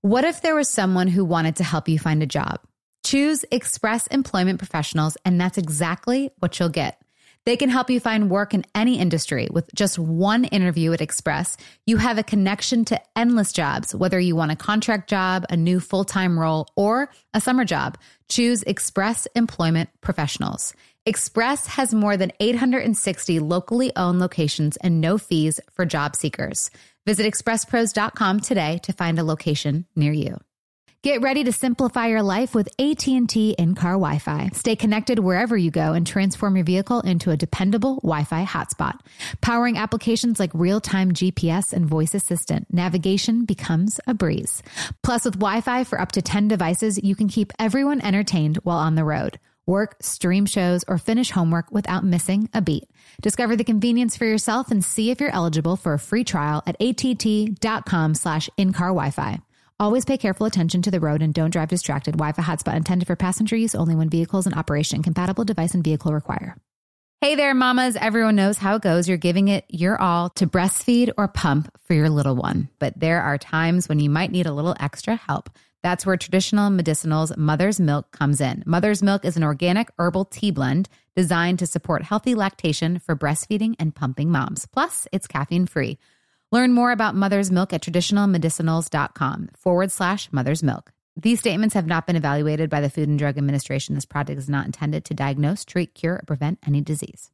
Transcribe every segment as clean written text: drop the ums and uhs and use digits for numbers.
What if there was someone who wanted to help you find a job? Choose Express Employment Professionals, and that's exactly what you'll get. They can help you find work in any industry. With just one interview at Express, you have a connection to endless jobs, whether you want a contract job, a new full-time role, or a summer job. Choose Express Employment Professionals. Express has more than 860 locally owned locations and no fees for job seekers. Visit expresspros.com today to find a location near you. Get ready to simplify your life with AT&T in-car Wi-Fi. Stay connected wherever you go and transform your vehicle into a dependable Wi-Fi hotspot. Powering applications like real-time GPS and voice assistant, navigation becomes a breeze. Plus, with Wi-Fi for up to 10 devices, you can keep everyone entertained while on the road. Work, stream shows, or finish homework without missing a beat. Discover the convenience for yourself and see if you're eligible for a free trial at att.com/in-car Wi-Fi. Always pay careful attention to the road and don't drive distracted. Wi-Fi hotspot intended for passenger use only when vehicles in operation. Compatible device and vehicle require. Hey there, mamas. Everyone knows how it goes. You're giving it your all to breastfeed or pump for your little one. But there are times when you might need a little extra help. That's where Traditional Medicinals Mother's Milk comes in. Mother's Milk is an organic herbal tea blend designed to support healthy lactation for breastfeeding and pumping moms. Plus, it's caffeine-free. Learn more about Mother's Milk at traditionalmedicinals.com/Mother's Milk. These statements have not been evaluated by the Food and Drug Administration. This product is not intended to diagnose, treat, cure, or prevent any disease.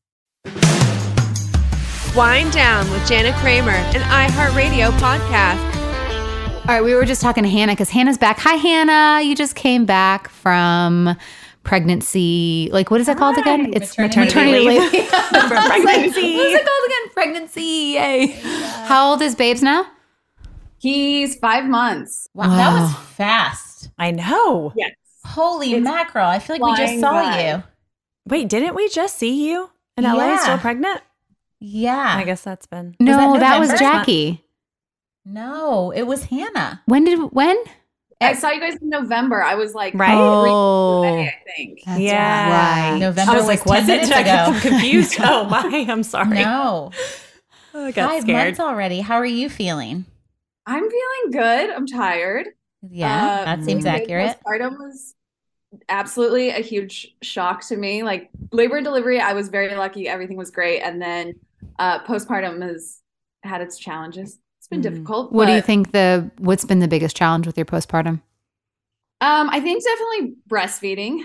Wind Down with Jana Kramer, an iHeartRadio podcast. All right, we were just talking to Hannah because Hannah's back. Hi, Hannah. You just came back from pregnancy. Like, what is that called again? It's maternity leave. From pregnancy. What is it called again? Pregnancy. Yay. Yeah. How old is Babes now? He's 5 months. Wow, that was fast. I know. Yes. Holy mackerel. I feel like we just saw you. Wait, didn't we just see you in LA still pregnant? Yeah. I guess that's been. No, that was Jackie. No, it was Hannah. When? I saw you guys in November. I was like, right? I think. That's right. November. I was like, was it? I'm confused. Oh my, I'm sorry. No. I got 5 scared. months already. How are you feeling? I'm feeling good. I'm tired. Yeah, that seems accurate. Postpartum was absolutely a huge shock to me. Like labor and delivery, I was very lucky. Everything was great. And then postpartum has had its challenges. It's been difficult. What do you think what's been the biggest challenge with your postpartum? I think definitely breastfeeding.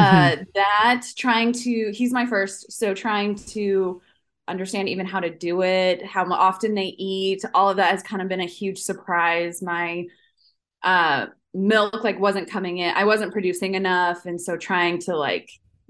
He's my first. So trying to understand even how to do it, how often they eat, all of that has kind of been a huge surprise. My milk wasn't coming in. I wasn't producing enough. And so trying to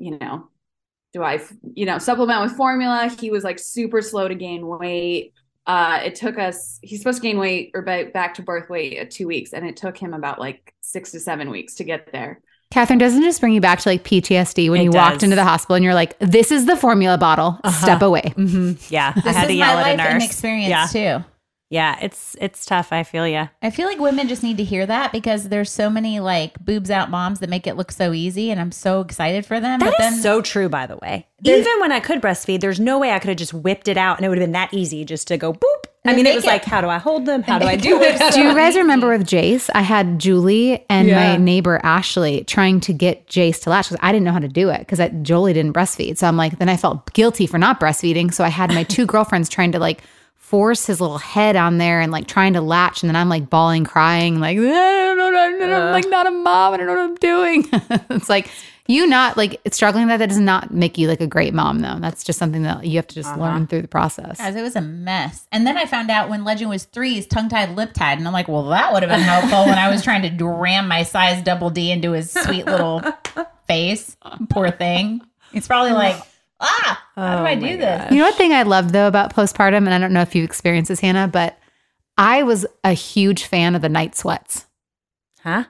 do I supplement with formula? He was super slow to gain weight. It took us, he's supposed to gain weight or back to birth weight at 2 weeks. And it took him about 6 to 7 weeks to get there. Catherine, doesn't it just bring you back to PTSD when you walked into the hospital and you're like, this is the formula bottle, step away. Mm-hmm. Yeah. I had to yell at a nurse. This is my life experience too. Yeah, it's tough. I feel you. I feel like women just need to hear that because there's so many boobs out moms that make it look so easy, and I'm so excited for them. That is so true, by the way. Even when I could breastfeed, there's no way I could have just whipped it out and it would have been that easy just to go boop. I mean, it was how do I hold them? How do I do it? Do you guys remember with Jace? I had Julie and my neighbor Ashley trying to get Jace to latch because I didn't know how to do it because Jolie didn't breastfeed. So I'm then I felt guilty for not breastfeeding. So I had my 2 girlfriends trying to force his little head on there and trying to latch. And then I'm bawling, crying, I don't know, I'm not a mom. I don't know what I'm doing. It's it's struggling that does not make you a great mom though. That's just something that you have to just learn through the process. Guys, it was a mess. And then I found out when Legend was 3, he's tongue-tied, lip-tied. And I'm like, well, that would have been helpful when I was trying to ram my size double D into his sweet little face. Poor thing. It's probably how do I do this? You know what thing I love though about postpartum, and I don't know if you've experienced this, Hannah, but I was a huge fan of the night sweats. Huh?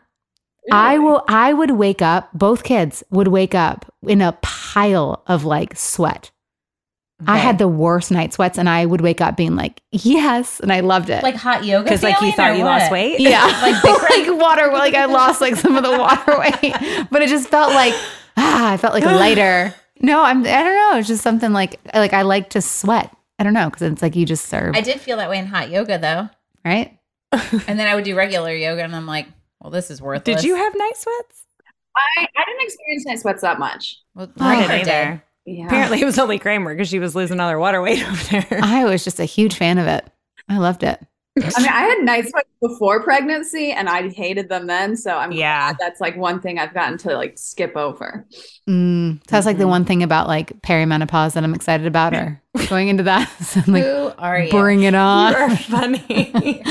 I would wake up, both kids would wake up in a pile of sweat. Okay. I had the worst night sweats and I would wake up being yes. And I loved it. Like hot yoga? Because you thought you lost weight? Yeah. Water, I lost some of the water weight, but it just felt I felt lighter. No, I don't know. It's just something I like to sweat. I don't know. Cause it's you just serve. I did feel that way in hot yoga though. Right? And then I would do regular yoga, and I'm like, well, this is worthless. Did you have night sweats? I didn't experience night sweats that much. Well, I Kramer didn't did. either. Yeah. Apparently, it was only Kramer because she was losing all her water weight over there. I was just a huge fan of it. I loved it. I mean, I had night sweats before pregnancy and I hated them then. So I'm glad that's like one thing I've gotten to like skip over. So that's like the one thing about like perimenopause that I'm excited about, or going into that. So I'm like, Who are you? bring it on. You're funny.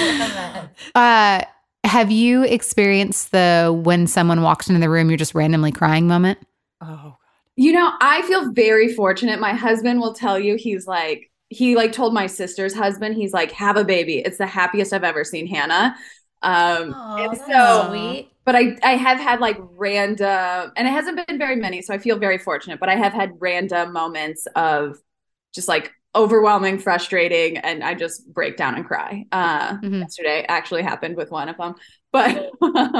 Have you experienced the when someone walks into the room, you're just randomly crying moment? Oh, You know, I feel very fortunate. My husband will tell you, he told my sister's husband, he's like, have a baby. It's the happiest I've ever seen Hannah. And so sweet. But I have had like random, and it hasn't been very many, so I feel very fortunate, but I have had random moments of just like overwhelming, frustrating, and I just break down and cry. Yesterday actually happened with one of them, but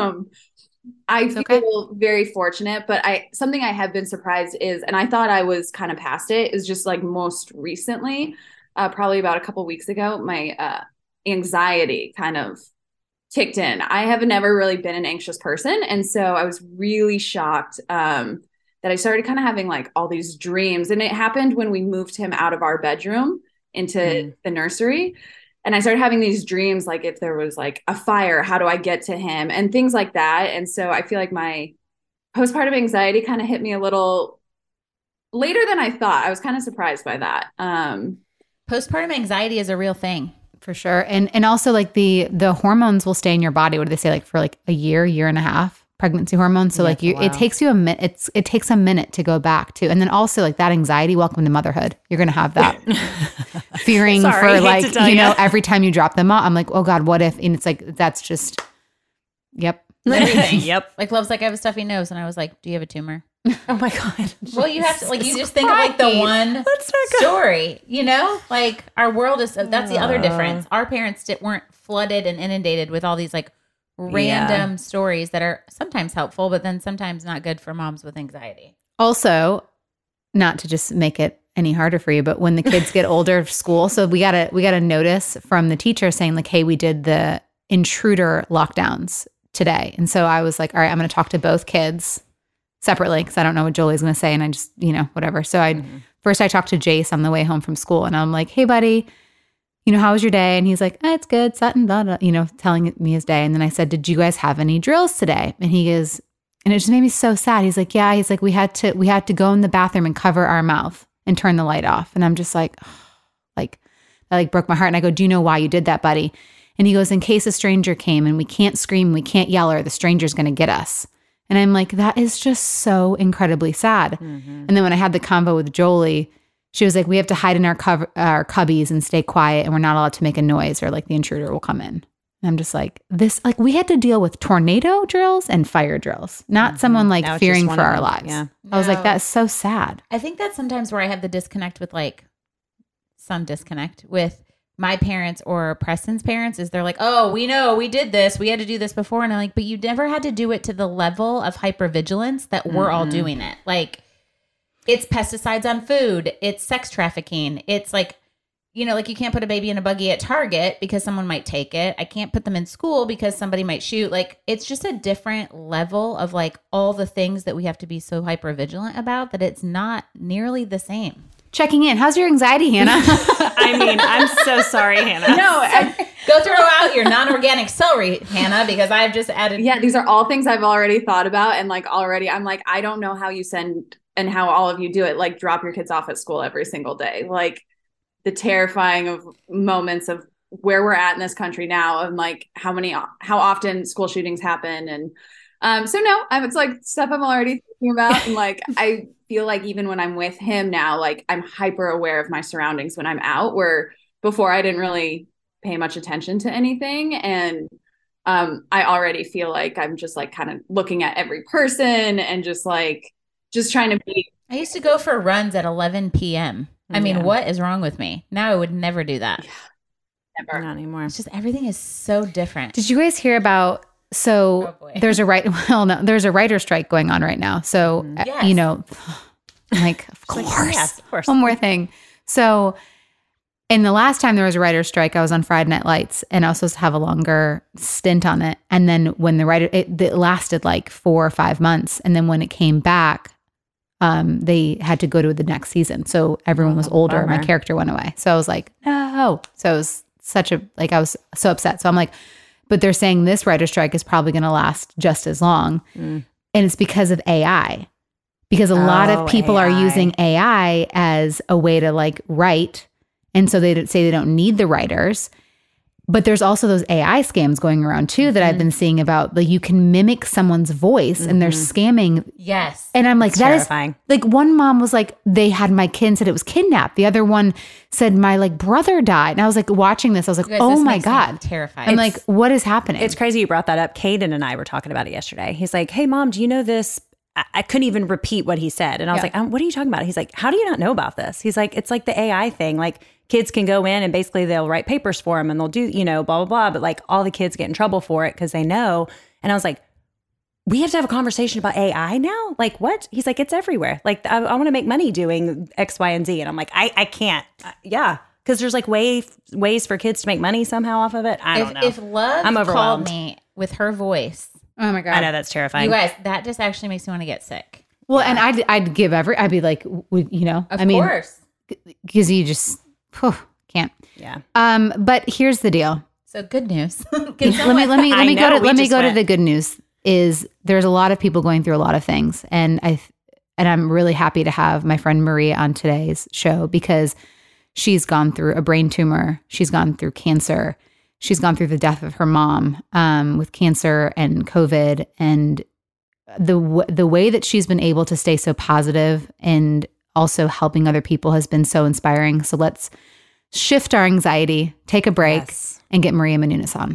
I feel very fortunate. But something I have been surprised is, and I thought I was kind of past it, is just like most recently, probably about a couple weeks ago, my anxiety kind of kicked in. I have never really been an anxious person. And so I was really shocked that I started kind of having like all these dreams. And it happened when we moved him out of our bedroom into the nursery. And I started having these dreams, like if there was like a fire, how do I get to him, and things like that. And so I feel like my postpartum anxiety kind of hit me a little later than I thought. I was kind of surprised by that. Postpartum anxiety is a real thing. For sure. And also like the hormones will stay in your body. What do they say? Like for like a year and a half, pregnancy hormones. So like it takes you a minute. It takes a minute to go back to. And then also like that anxiety, welcome to motherhood. You're going to have that fearing for like, you know, every time you drop them off, I'm like, oh God, what if, and it's like, that's just, yep. Everything. Yep. Like Love's like, I have a stuffy nose. And I was like, do you have a tumor? Oh my God. Well, you have to, like, you just think of like the one story, you know, like our world is, that's the other difference. Our parents weren't flooded and inundated with all these like random stories that are sometimes helpful, but then sometimes not good for moms with anxiety. Also, not to just make it any harder for you, but when the kids get older of school, so we got a notice from the teacher saying like, hey, we did the intruder lockdowns today. And so I was like, all right, I'm going to talk to both kids separately because I don't know what Jolie's going to say. And I just, you know, whatever. So first I talked to Jace on the way home from school and I'm like, hey buddy, you know, how was your day? And he's like, it's good. Sutton, blah, blah, you know, telling me his day. And then I said, did you guys have any drills today? And he goes, and it just made me so sad. He's like, yeah, he's like, we had to go in the bathroom and cover our mouth and turn the light off. And I'm just like, like, that like broke my heart. And I go, do you know why you did that, buddy? And he goes, in case a stranger came and we can't scream, we can't yell, or the stranger's going to get us. And I'm like, that is just so incredibly sad. And then when I had the convo with Jolie, she was like, we have to hide in our cubbies and stay quiet, and we're not allowed to make a noise or like the intruder will come in. And I'm just like, this, like we had to deal with tornado drills and fire drills, not someone like fearing for our lives. Yeah. I was like, that's so sad. I think that's sometimes where I have the disconnect with like some disconnect with my parents or Preston's parents is they're like, oh, we know we did this. We had to do this before. And I'm like, but you never had to do it to the level of hypervigilance that we're all doing it. Like it's pesticides on food. It's sex trafficking. It's like, you know, like you can't put a baby in a buggy at Target because someone might take it. I can't put them in school because somebody might shoot. Like it's just a different level of like all the things that we have to be so hypervigilant about that it's not nearly the same. Checking in. How's your anxiety, Hannah? I mean, I'm so sorry, Hannah. No, Go throw out your non-organic celery, Hannah, because I've just added. yeah, these are all things I've already thought about. And like already, I'm like, I don't know how you send and how all of you do it. Like drop your kids off at school every single day. Like the terrifying of moments of where we're at in this country now and like how often school shootings happen. And so no, it's like stuff I'm already thinking about. And like, I feel like even when I'm with him now, like I'm hyper aware of my surroundings when I'm out, where before I didn't really pay much attention to anything. And I already feel like I'm just like kind of looking at every person and just trying to be. I used to go for runs at 11 p.m. I mean, what is wrong with me? Now I would never do that. Yeah, never. Not anymore. It's just everything is so different. Did you guys hear about? So there's a writer strike going on right now. So Yes. you know, like of course. Yes, of course. One more thing. So And the last time there was a writer's strike, I was on Friday Night Lights, and I was supposed to have a longer stint on it. And then when it lasted like 4 or 5 months. And then when it came back, they had to go to the next season. So everyone was older. My character went away. So I was like, no. So it was I was so upset. So I'm like, but they're saying this writer's strike is probably going to last just as long. And it's because of AI. Because a lot of people are using AI as a way to like write. And so they say they don't need the writers. But there's also those AI scams going around too that I've been seeing about, like, you can mimic someone's voice and they're scamming. Yes. And I'm like, that terrifying. Is like, one mom was like, they had my kid and said it was kidnapped. The other one said my like brother died. And I was like watching this. I was like, Guys, oh this my makes me God. terrified. I'm like, what is happening? It's crazy you brought that up. Caden and I were talking about it yesterday. He's like, hey, Mom, do you know this? I couldn't even repeat what he said. And I was like, what are you talking about? He's like, how do you not know about this? He's like, it's like the AI thing. Like, kids can go in and basically they'll write papers for them and they'll do, blah, blah, blah. But like all the kids get in trouble for it because they know. And I was like, we have to have a conversation about AI now? Like, what? He's like, it's everywhere. Like, I want to make money doing X, Y, and Z. And I'm like, I can't. Yeah. Because there's like ways for kids to make money somehow off of it. I don't know. If Love I'm overwhelmed. called me with her voice, oh my God. I know, that's terrifying. you guys, that just actually makes me want to get sick. Well, and I'd give I'd be like, Of course. because you just can't. Yeah. But here's the deal. So good news. Let me go to the good news. Is there's a lot of people going through a lot of things, and I'm really happy to have my friend Maria on today's show because she's gone through a brain tumor, she's gone through cancer, she's gone through the death of her mom with cancer and COVID, and the way that she's been able to stay so positive and also helping other people has been so inspiring. So let's shift our anxiety, take a break, and get Maria Menounos on.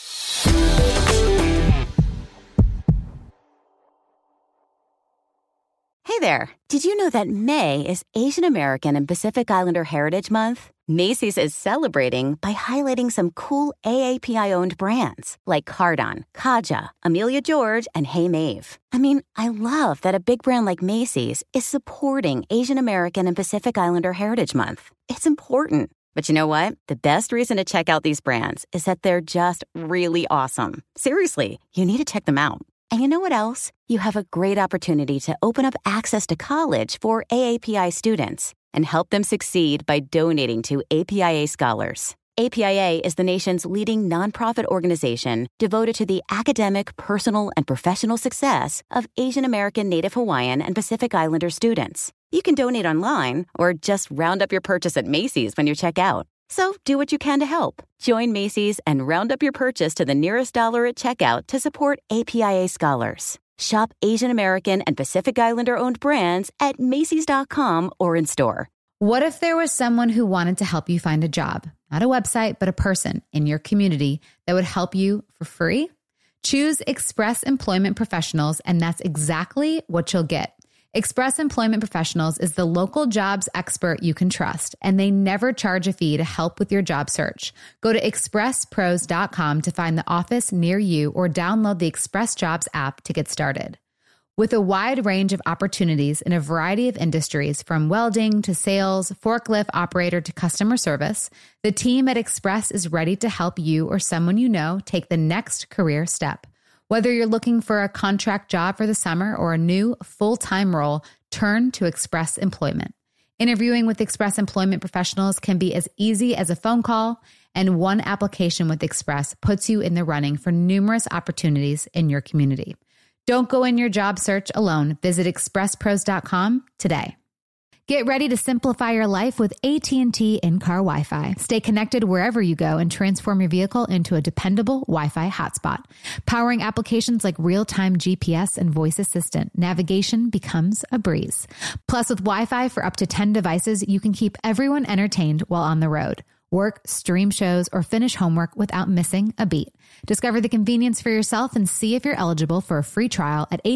Hey there. Did you know that May is Asian American and Pacific Islander Heritage Month? Macy's is celebrating by highlighting some cool AAPI-owned brands like Cardon, Kaja, Amelia George, and Hey Mave. I mean, I love that a big brand like Macy's is supporting Asian American and Pacific Islander Heritage Month. It's important. But you know what? The best reason to check out these brands is that they're just really awesome. Seriously, you need to check them out. And you know what else? You have a great opportunity to open up access to college for AAPI students and help them succeed by donating to APIA Scholars. APIA is the nation's leading nonprofit organization devoted to the academic, personal, and professional success of Asian American, Native Hawaiian, and Pacific Islander students. You can donate online or just round up your purchase at Macy's when you check out. So do what you can to help. Join Macy's and round up your purchase to the nearest dollar at checkout to support APIA Scholars. Shop Asian American and Pacific Islander-owned brands at Macy's.com or in store. What if there was someone who wanted to help you find a job? Not a website, but a person in your community that would help you for free? Choose Express Employment Professionals, and that's exactly what you'll get. Express Employment Professionals is the local jobs expert you can trust, and they never charge a fee to help with your job search. Go to expresspros.com to find the office near you or download the Express Jobs app to get started. With a wide range of opportunities in a variety of industries, from welding to sales, forklift operator to customer service, the team at Express is ready to help you or someone you know take the next career step. Whether you're looking for a contract job for the summer or a new full-time role, turn to Express Employment. Interviewing with Express Employment Professionals can be as easy as a phone call, and one application with Express puts you in the running for numerous opportunities in your community. Don't go in your job search alone. Visit expresspros.com today. Get ready to simplify your life with AT&T in-car Wi-Fi. Stay connected wherever you go and transform your vehicle into a dependable Wi-Fi hotspot. Powering applications like real-time GPS and voice assistant, navigation becomes a breeze. Plus, with Wi-Fi for up to 10 devices, you can keep everyone entertained while on the road. Work, stream shows, or finish homework without missing a beat. Discover the convenience for yourself and see if you're eligible for a free trial at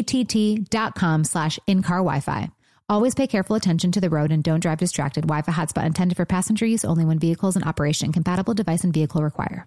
att.com/in-car Wi-Fi. Always pay careful attention to the road and don't drive distracted. Wi-Fi hotspot intended for passenger use only when vehicles in operation. Compatible device and vehicle require.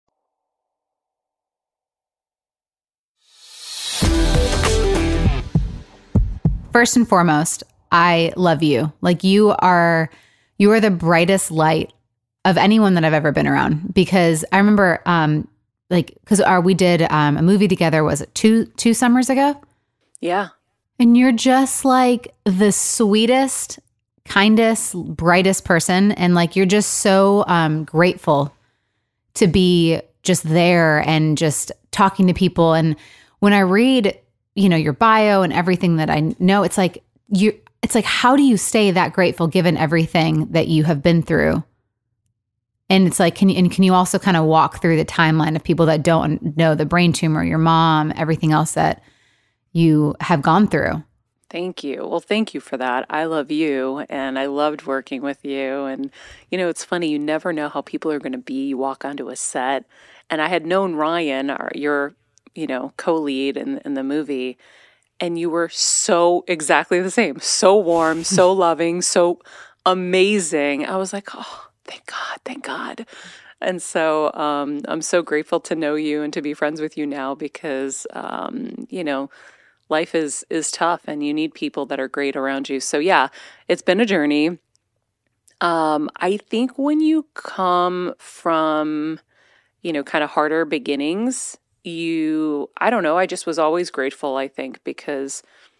First and foremost, I love you. Like, you are the brightest light of anyone that I've ever been around, because I remember because we did a movie together, was it two summers ago? Yeah. And you're just like the sweetest, kindest, brightest person. And like, you're just so grateful to be just there and just talking to people. And when I read, your bio and everything that I know, it's like, how do you stay that grateful given everything that you have been through? And it's like, can you also kind of walk through the timeline of people that don't know the brain tumor, your mom, everything else that you have gone through? Thank you. Well, thank you for that. I love you and I loved working with you. And, it's funny, you never know how people are going to be. You walk onto a set, and I had known Ryan, your, co-lead in the movie, and you were so exactly the same, so warm, so loving, so amazing. I was like, oh, thank God. And so I'm so grateful to know you and to be friends with you now because, life is tough and you need people that are great around you. So yeah, it's been a journey. I think when you come from, kind of harder beginnings, I don't know, I just was always grateful, I think, because,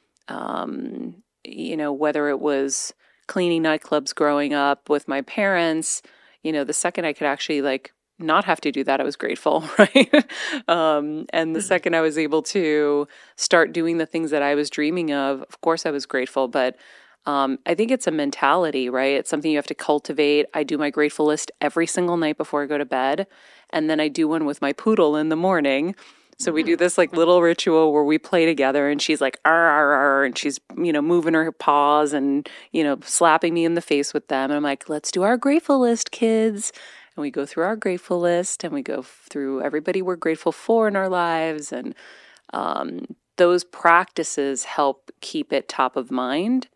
whether it was cleaning nightclubs growing up with my parents, the second I could actually not have to do that, I was grateful, right? And the second I was able to start doing the things that I was dreaming of course I was grateful. But I think it's a mentality, right? It's something you have to cultivate. I do my grateful list every single night before I go to bed. And then I do one with my poodle in the morning. So we do this little ritual where we play together, and she's like, arr, arr, arr, and she's, moving her paws and, slapping me in the face with them. And I'm like, let's do our grateful list, kids. And we go through our grateful list and we go through everybody we're grateful for in our lives. And those practices help keep it top of mind.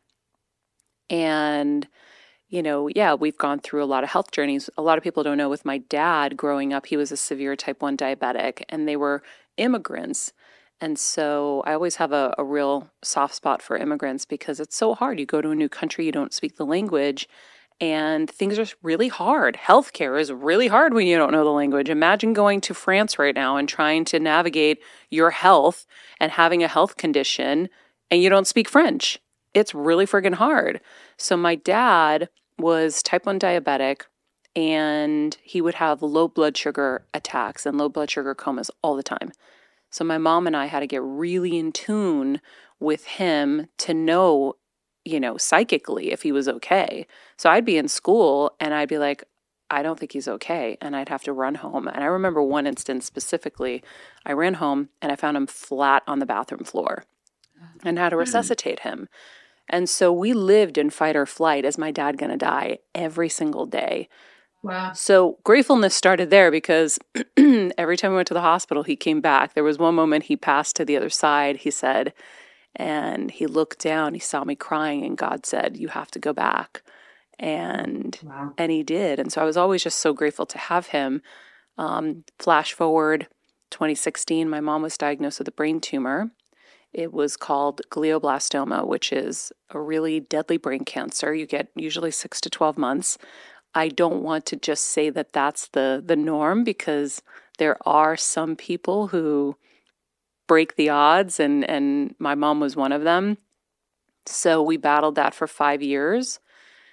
And, we've gone through a lot of health journeys. A lot of people don't know, with my dad growing up, he was a severe type 1 diabetic, and they were immigrants. And so I always have a real soft spot for immigrants because it's so hard. You go to a new country, you don't speak the language, and things are really hard. Healthcare is really hard when you don't know the language. Imagine going to France right now and trying to navigate your health and having a health condition and you don't speak French. It's really friggin' hard. So my dad was type 1 diabetic, and he would have low blood sugar attacks and low blood sugar comas all the time. So my mom and I had to get really in tune with him to know, psychically if he was okay. So I'd be in school and I'd be like, I don't think he's okay. And I'd have to run home. And I remember one instance specifically, I ran home and I found him flat on the bathroom floor and had to resuscitate him. And so we lived in fight or flight. Is my dad going to die every single day? Wow. So gratefulness started there because every time we went to the hospital, he came back. There was one moment he passed to the other side, he said, and he looked down, he saw me crying, and God said, you have to go back. And he did. And so I was always just so grateful to have him. Flash forward 2016, my mom was diagnosed with a brain tumor. It was called glioblastoma, which is a really deadly brain cancer. You get usually 6 to 12 months. I don't want to just say that that's the norm, because there are some people who break the odds, and my mom was one of them. So we battled that for 5 years.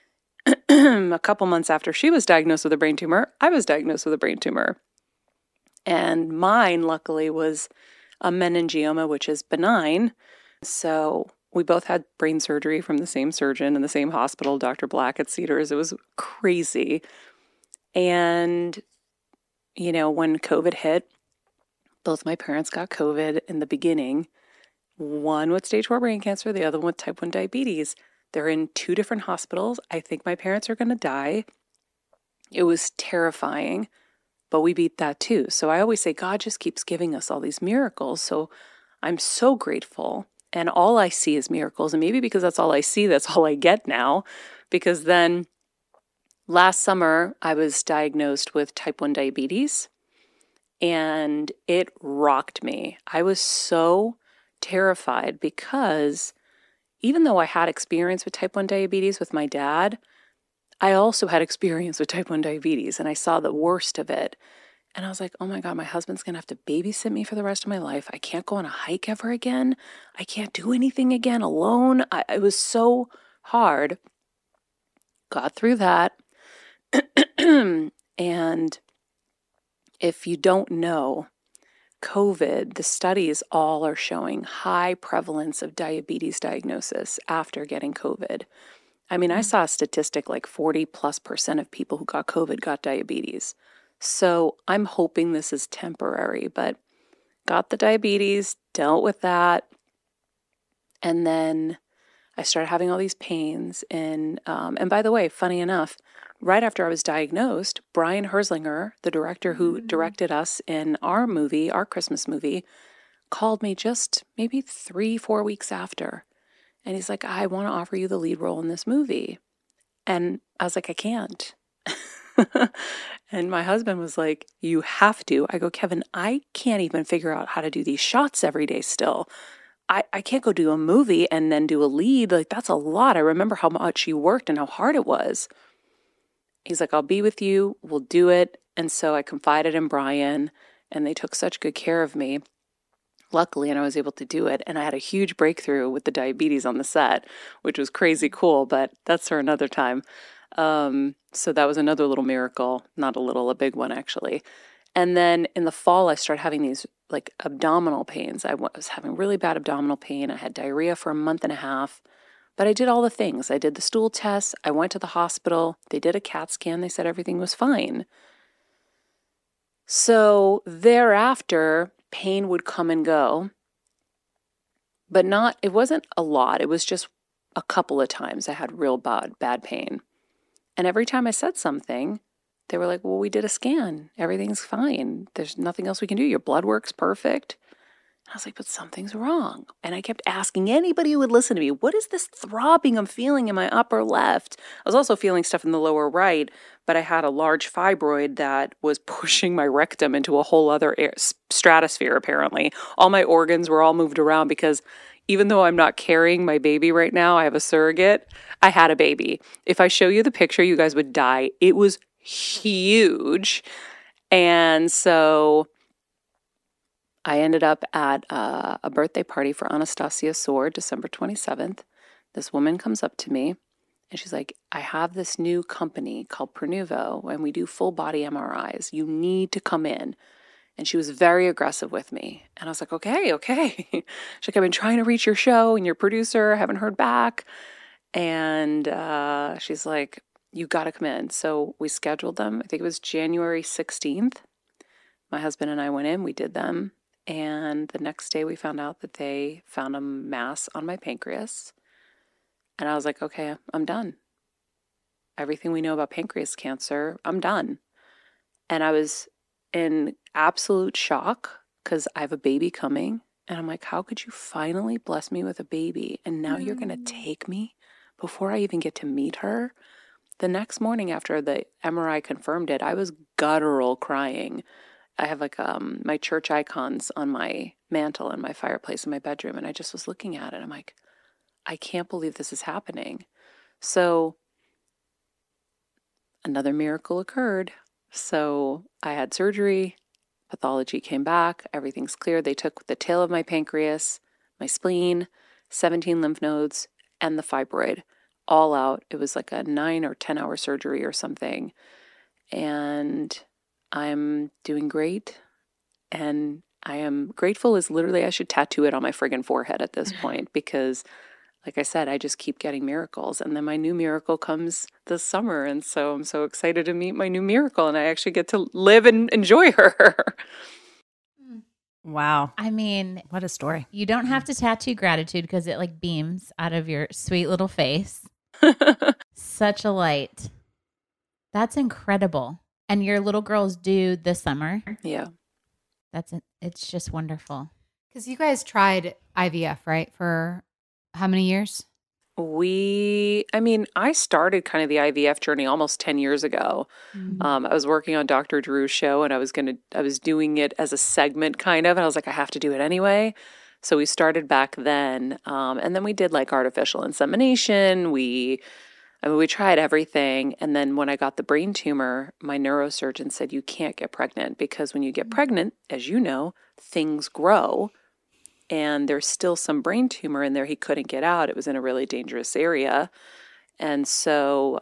A couple months after she was diagnosed with a brain tumor, I was diagnosed with a brain tumor. And mine, luckily, was a meningioma, which is benign. So we both had brain surgery from the same surgeon in the same hospital, Dr. Black at Cedars. It was crazy. And, when COVID hit, both my parents got COVID in the beginning. One with stage 4 brain cancer, the other one with type 1 diabetes. They're in 2 different hospitals. I think my parents are going to die. It was terrifying. But we beat that too. So I always say God just keeps giving us all these miracles. So I'm so grateful. And all I see is miracles. And maybe because that's all I see, that's all I get now. Because then last summer, I was diagnosed with type 1 diabetes. And it rocked me. I was so terrified because even though I had experience with type 1 diabetes with my dad, I also had experience with type 1 diabetes, and I saw the worst of it. And I was like, oh my God, my husband's going to have to babysit me for the rest of my life. I can't go on a hike ever again. I can't do anything again alone. It was so hard. Got through that. And if you don't know, COVID, the studies all are showing high prevalence of diabetes diagnosis after getting COVID. I mean, I saw a statistic like 40+% of people who got COVID got diabetes. So I'm hoping this is temporary, but got the diabetes, dealt with that. And then I started having all these pains. And by the way, funny enough, right after I was diagnosed, Brian Herzlinger, the director who directed us in our movie, our Christmas movie, called me just maybe 3-4 weeks after. And he's like, I want to offer you the lead role in this movie. And I was like, I can't. And my husband was like, you have to. I go, Kevin, I can't even figure out how to do these shots every day still. I can't go do a movie and then do a lead. Like, that's a lot. I remember how much you worked and how hard it was. He's like, I'll be with you. We'll do it. And so I confided in Brian, and they took such good care of me, luckily, and I was able to do it. And I had a huge breakthrough with the diabetes on the set, which was crazy cool, but that's for another time. So that was another little miracle, not a little, a big one actually. And then in the fall, I started having these like abdominal pains. I was having really bad abdominal pain. I had diarrhea for a month and a half, but I did all the things. I did the stool tests. I went to the hospital. They did a CAT scan. They said everything was fine. So thereafter, pain would come and go, but it wasn't a lot. It was just a couple of times I had real bad pain. And every time I said something, they were like, well, we did a scan. Everything's fine. There's nothing else we can do. Your blood work's perfect. And I was like, but something's wrong. And I kept asking anybody who would listen to me, what is this throbbing I'm feeling in my upper left? I was also feeling stuff in the lower right, but I had a large fibroid that was pushing my rectum into a whole other stratosphere, apparently. All my organs were all moved around because even though I'm not carrying my baby right now, I have a surrogate, I had a baby. If I show you the picture, you guys would die. It was huge. And so I ended up at a birthday party for Anastasia Soar, December 27th. This woman comes up to me and she's like, I have this new company called Prenuvo and we do full body MRIs. You need to come in. And she was very aggressive with me. And I was like, okay. She's like, I've been trying to reach your show and your producer. I haven't heard back. And she's like, you got to come in. So we scheduled them. I think it was January 16th. My husband and I went in. We did them. And the next day we found out that they found a mass on my pancreas. And I was like, okay, I'm done. Everything we know about pancreas cancer, I'm done. And I was in absolute shock because I have a baby coming. And I'm like, how could you finally bless me with a baby? And now you're going to take me before I even get to meet her? The next morning after the MRI confirmed it, I was guttural crying. I have like my church icons on my mantle in my fireplace in my bedroom. And I just was looking at it. I'm like, I can't believe this is happening. So another miracle occurred. So I had surgery, pathology came back, everything's clear. They took the tail of my pancreas, my spleen, 17 lymph nodes, and the fibroid all out. It was like a 9 or 10 hour surgery or something. And I'm doing great. And I am grateful is literally, I should tattoo it on my friggin' forehead at this point because like I said, I just keep getting miracles. And then my new miracle comes this summer. And so I'm so excited to meet my new miracle. And I actually get to live and enjoy her. Wow. I mean, what a story. You don't have to tattoo gratitude because it like beams out of your sweet little face. Such a light. That's incredible. And your little girl's due this summer. Yeah. It's just wonderful. Because you guys tried IVF, right? For how many years? I started kind of the IVF journey almost 10 years ago. Mm-hmm. I was working on Dr. Drew's show and I was doing it as a segment kind of, and I was like, I have to do it anyway. So we started back then. And then we did like artificial insemination. We I mean, we tried everything. And then when I got the brain tumor, my neurosurgeon said, you can't get pregnant because when you get pregnant, as you know, things grow. And there's still some brain tumor in there he couldn't get out. It was in a really dangerous area. And so,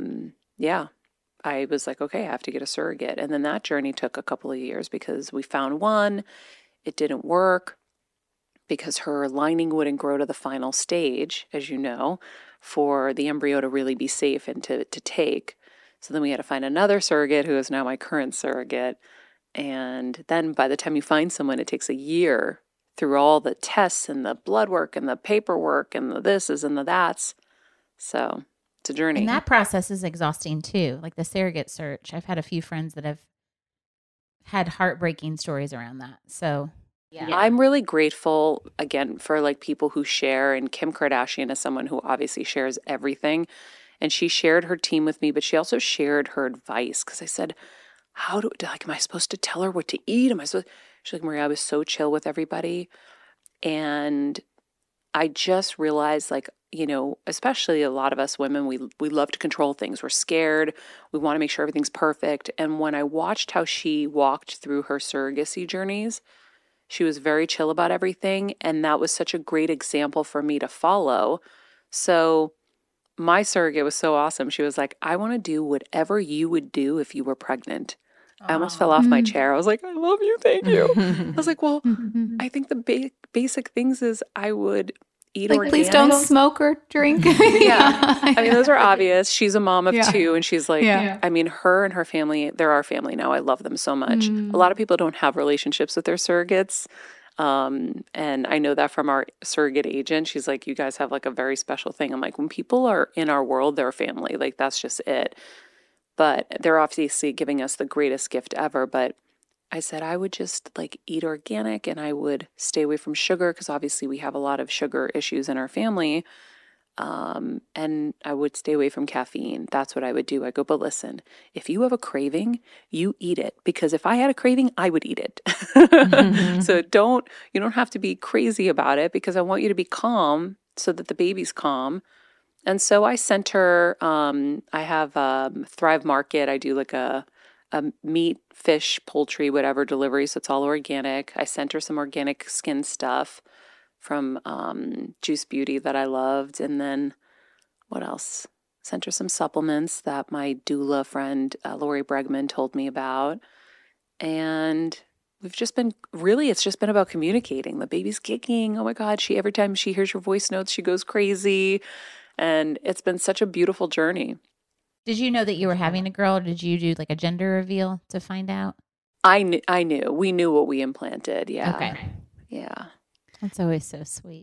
I was like, okay, I have to get a surrogate. And then that journey took a couple of years because we found one. It didn't work because her lining wouldn't grow to the final stage, as you know, for the embryo to really be safe and to take. So then we had to find another surrogate who is now my current surrogate. And then by the time you find someone, it takes a year through all the tests and the blood work and the paperwork and the thises and the that's. So it's a journey. And that process is exhausting too. Like the surrogate search. I've had a few friends that have had heartbreaking stories around that. So yeah. I'm really grateful, again, for like people who share. And Kim Kardashian is someone who obviously shares everything. And she shared her team with me, but she also shared her advice. Because I said, am I supposed to tell her what to eat? She's like, Maria, I was so chill with everybody. And I just realized, like, you know, especially a lot of us women, we love to control things. We're scared. We want to make sure everything's perfect. And when I watched how she walked through her surrogacy journeys, she was very chill about everything. And that was such a great example for me to follow. So my surrogate was so awesome. She was like, I want to do whatever you would do if you were pregnant. I almost fell off my chair. I was like, I love you. Thank you. I was like, well, I think the basic things is I would eat organic. Please don't smoke or drink. Yeah. I mean, those are obvious. She's a mom of two, and she's like, I mean, her and her family, they're our family now. I love them so much. A lot of people don't have relationships with their surrogates. And I know that from our surrogate agent. She's like, you guys have like a very special thing. I'm like, when people are in our world, they're family. Like, that's just it. But they're obviously giving us the greatest gift ever. But I said I would just like eat organic and I would stay away from sugar because obviously we have a lot of sugar issues in our family. And I would stay away from caffeine. That's what I would do. I go, but listen, if you have a craving, you eat it. Because if I had a craving, I would eat it. So you don't have to be crazy about it because I want you to be calm so that the baby's calm. And so I sent her, I have Thrive Market. I do like a meat, fish, poultry, whatever delivery. So it's all organic. I sent her some organic skin stuff from Juice Beauty that I loved. And then what else? Sent her some supplements that my doula friend, Lori Bregman, told me about. And we've just been it's just been about communicating. The baby's kicking. Oh my God. Every time she hears your voice notes, she goes crazy. And it's been such a beautiful journey. Did you know that you were having a girl, or did you do like a gender reveal to find out? I knew. We knew what we implanted. Yeah. Okay. Yeah. That's always so sweet.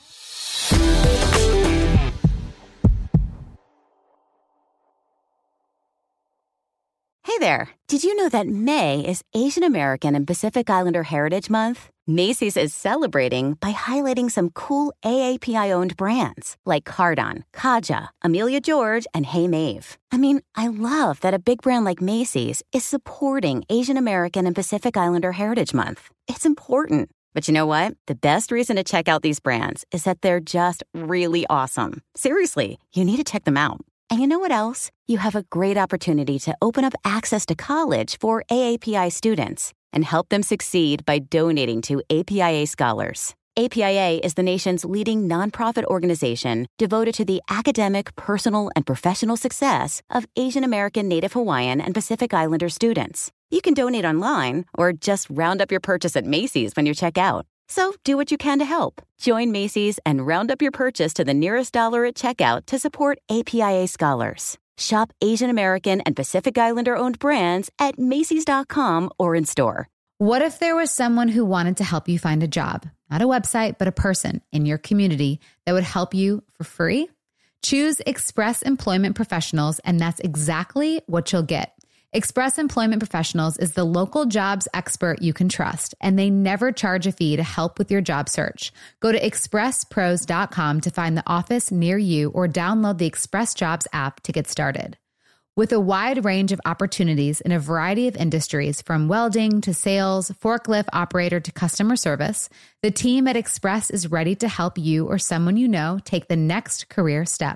Hey there. Did you know that May is Asian American and Pacific Islander Heritage Month? Macy's is celebrating by highlighting some cool AAPI-owned brands like Cardon, Kaja, Amelia George, and Hey Mave. I mean, I love that a big brand like Macy's is supporting Asian American and Pacific Islander Heritage Month. It's important. But you know what? The best reason to check out these brands is that they're just really awesome. Seriously, you need to check them out. And you know what else? You have a great opportunity to open up access to college for AAPI students and help them succeed by donating to APIA Scholars. APIA is the nation's leading nonprofit organization devoted to the academic, personal, and professional success of Asian American, Native Hawaiian, and Pacific Islander students. You can donate online or just round up your purchase at Macy's when you check out. So do what you can to help. Join Macy's and round up your purchase to the nearest dollar at checkout to support APIA Scholars. Shop Asian American and Pacific Islander-owned brands at Macy's.com or in store. What if there was someone who wanted to help you find a job? Not a website, but a person in your community that would help you for free? Choose Express Employment Professionals, and that's exactly what you'll get. Express Employment Professionals is the local jobs expert you can trust, and they never charge a fee to help with your job search. Go to expresspros.com to find the office near you or download the Express Jobs app to get started. With a wide range of opportunities in a variety of industries, from welding to sales, forklift operator to customer service, the team at Express is ready to help you or someone you know take the next career step.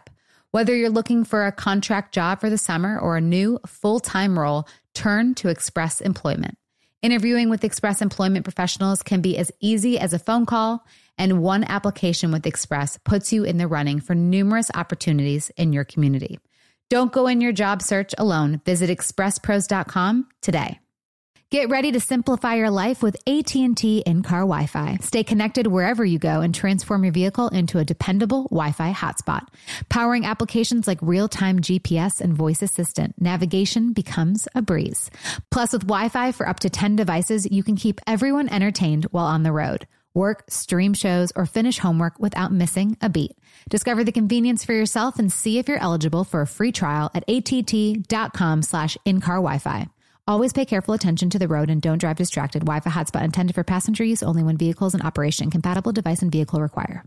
Whether you're looking for a contract job for the summer or a new full-time role, turn to Express Employment. Interviewing with Express Employment professionals can be as easy as a phone call, and one application with Express puts you in the running for numerous opportunities in your community. Don't go in your job search alone. Visit expresspros.com today. Get ready to simplify your life with AT&T in-car Wi-Fi. Stay connected wherever you go and transform your vehicle into a dependable Wi-Fi hotspot. Powering applications like real-time GPS and voice assistant, navigation becomes a breeze. Plus, with Wi-Fi for up to 10 devices, you can keep everyone entertained while on the road. Work, stream shows, or finish homework without missing a beat. Discover the convenience for yourself and see if you're eligible for a free trial at att.com/in-car Wi-Fi. Always pay careful attention to the road and don't drive distracted. Wi-Fi hotspot intended for passenger use only when vehicles in operation. Compatible device and vehicle require.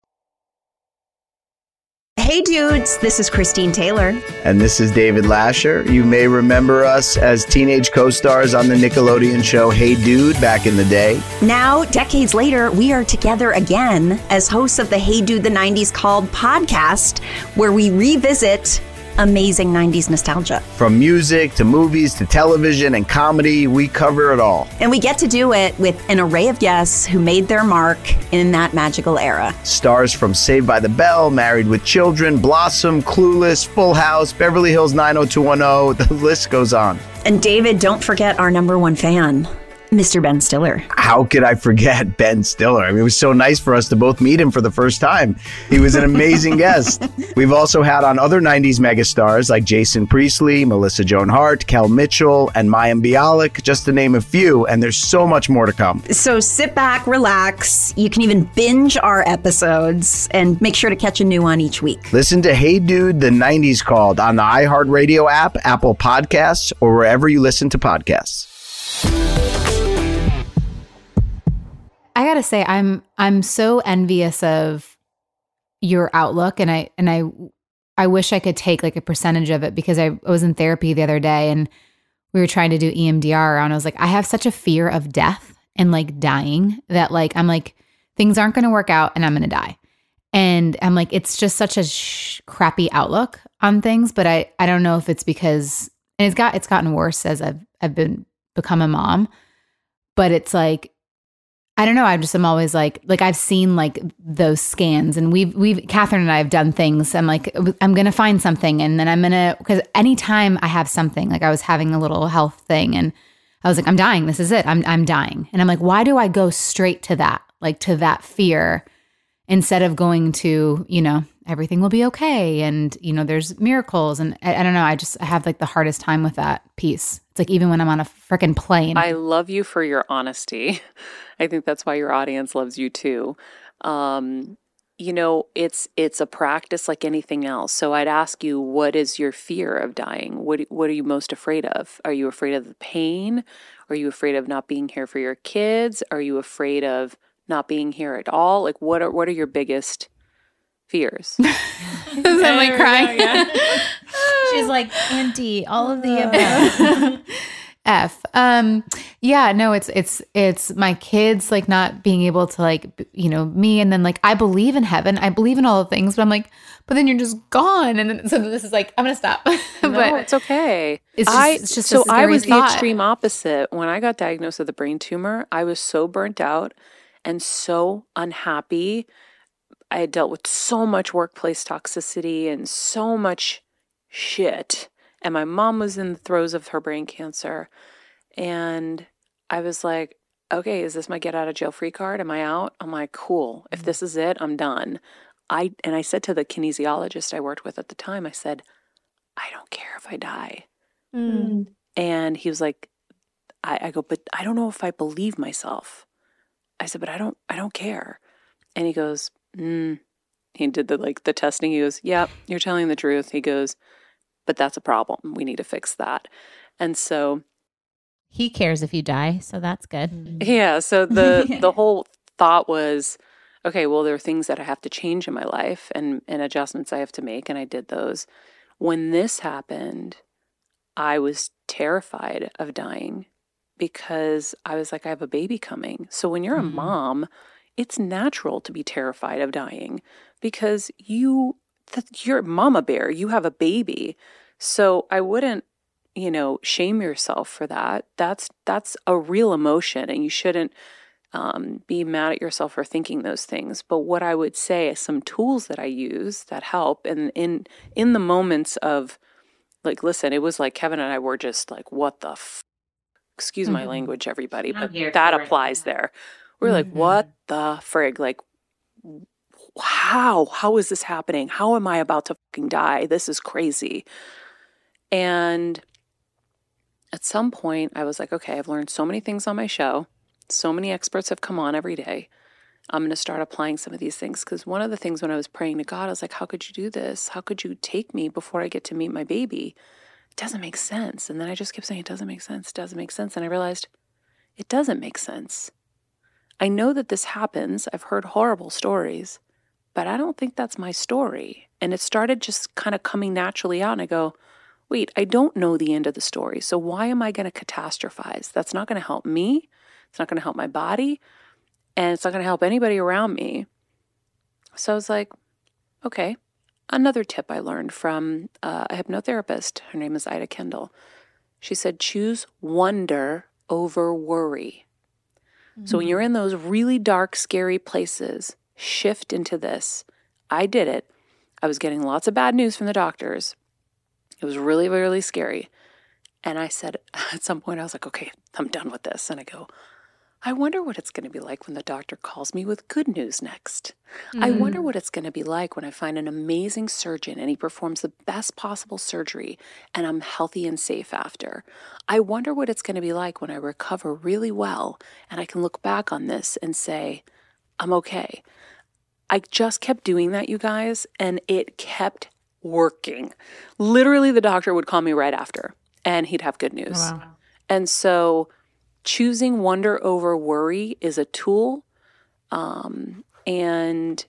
Hey dudes, this is Christine Taylor. And this is David Lasher. You may remember us as teenage co-stars on the Nickelodeon show Hey Dude back in the day. Now, decades later, we are together again as hosts of the Hey Dude, the 90s Called podcast, where we revisit amazing 90s nostalgia. From music to movies to television and comedy, we cover it all. And we get to do it with an array of guests who made their mark in that magical era. Stars from Saved by the Bell, Married with Children, Blossom, Clueless, Full House, Beverly Hills 90210, the list goes on. And David, don't forget our number one fan, Mr. Ben Stiller. How could I forget Ben Stiller? I mean, it was so nice for us to both meet him for the first time. He was an amazing guest. We've also had on other 90s megastars like Jason Priestley, Melissa Joan Hart, Kel Mitchell, and Mayim Bialik, just to name a few, and there's so much more to come. So sit back, relax. You can even binge our episodes and make sure to catch a new one each week. Listen to Hey Dude, the 90s Called on the iHeartRadio app, Apple Podcasts, or wherever you listen to podcasts. I gotta say, I'm so envious of your outlook, and I wish I could take like a percentage of it, because I was in therapy the other day and we were trying to do EMDR, and I was like, I have such a fear of death and like dying that like I'm like, things aren't going to work out and I'm going to die, and I'm like, it's just such a crappy outlook on things. But I don't know if it's because, and it's gotten worse as I've become a mom, but it's like, I don't know. I'm always like I've seen like those scans, and we've Catherine and I have done things. I'm like, I'm going to find something, and then because anytime I have something, like I was having a little health thing and I was like, I'm dying. This is it. I'm dying. And I'm like, why do I go straight to that? Like to that fear instead of going to, everything will be okay. And, there's miracles. And I don't know. I have like the hardest time with that piece. It's like, even when I'm on a freaking plane. I love you for your honesty. I think that's why your audience loves you too. It's a practice like anything else. So I'd ask you, what is your fear of dying? What are you most afraid of? Are you afraid of the pain? Are you afraid of not being here for your kids? Are you afraid of not being here at all? Like, what are your biggest fears? I'm like crying. She's like, Auntie, all of the above. F. Yeah, no, it's my kids like not being able to like, me. And then like, I believe in heaven. I believe in all the things, but I'm like, but then you're just gone. And then, so this is like, I'm going to stop. No, it's okay. It's just so I was thought. The extreme opposite. When I got diagnosed with a brain tumor, I was so burnt out and so unhappy. I had dealt with so much workplace toxicity and so much shit. And my mom was in the throes of her brain cancer. And I was like, okay, is this my get out of jail free card? Am I out? I'm like, cool. If this is it, I'm done. And I said to the kinesiologist I worked with at the time, I said, I don't care if I die. Mm. And he was like, I go, but I don't know if I believe myself. I said, but I don't care. And he goes, he did the testing. He goes, yeah, you're telling the truth. He goes, but that's a problem. We need to fix that. And so he cares if you die, so that's good. Yeah. So the whole thought was, okay, well, there are things that I have to change in my life and adjustments I have to make, and I did those. When this happened, I was terrified of dying because I was like, I have a baby coming. So when you're a mom, it's natural to be terrified of dying because you you're mama bear. You have a baby. So I wouldn't, shame yourself for that. That's a real emotion, and you shouldn't be mad at yourself for thinking those things. But what I would say is some tools that I use that help. And in the moments of like, listen, it was like Kevin and I were just like, what the excuse my language, everybody, but that applies there. We're like, what the frig? Like, how is this happening? How am I about to fucking die? This is crazy. And at some point I was like, okay, I've learned so many things on my show. So many experts have come on every day. I'm going to start applying some of these things. Because one of the things when I was praying to God, I was like, how could you do this? How could you take me before I get to meet my baby? It doesn't make sense. And then I just kept saying, it doesn't make sense. It doesn't make sense. And I realized it doesn't make sense. I know that this happens. I've heard horrible stories, but I don't think that's my story. And it started just kind of coming naturally out. And I go, wait, I don't know the end of the story. So why am I going to catastrophize? That's not going to help me. It's not going to help my body. And it's not going to help anybody around me. So I was like, okay. Another tip I learned from a hypnotherapist, her name is Ida Kendall. She said, choose wonder over worry. Mm-hmm. So when you're in those really dark, scary places, shift into this. I did it. I was getting lots of bad news from the doctors. It was really, really scary. And I said, at some point, I was like, okay, I'm done with this. And I go, I wonder what it's going to be like when the doctor calls me with good news next. I wonder what it's going to be like when I find an amazing surgeon and he performs the best possible surgery and I'm healthy and safe after. I wonder what it's going to be like when I recover really well and I can look back on this and say, I'm okay. I just kept doing that, you guys, and it kept working. Literally, the doctor would call me right after and he'd have good news. Oh, wow. And so choosing wonder over worry is a tool. And